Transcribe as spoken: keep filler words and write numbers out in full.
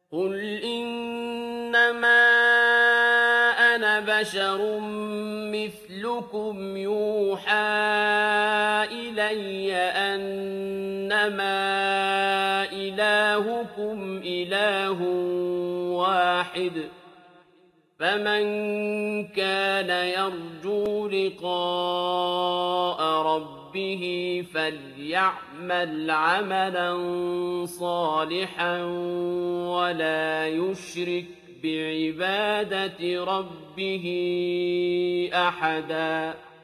قُلْ إِنَّمَا أَنَا بَشَرٌ مِّثْلُكُمْ يُوحَىٰ إِلَيَّ أَنَّمَا إِلَٰهُكُمْ إِلَٰهٌ وَاحِدٌ ۖ فَمَن كَانَ يَرْجُو لِقَاءَ رَبِّهِ فَلْيَعْمَلْ عَمَلًا صَالِحًا وَلَا يُشْرِكْ بِعِبَادَةِ رَبِّهِ أَحَدًا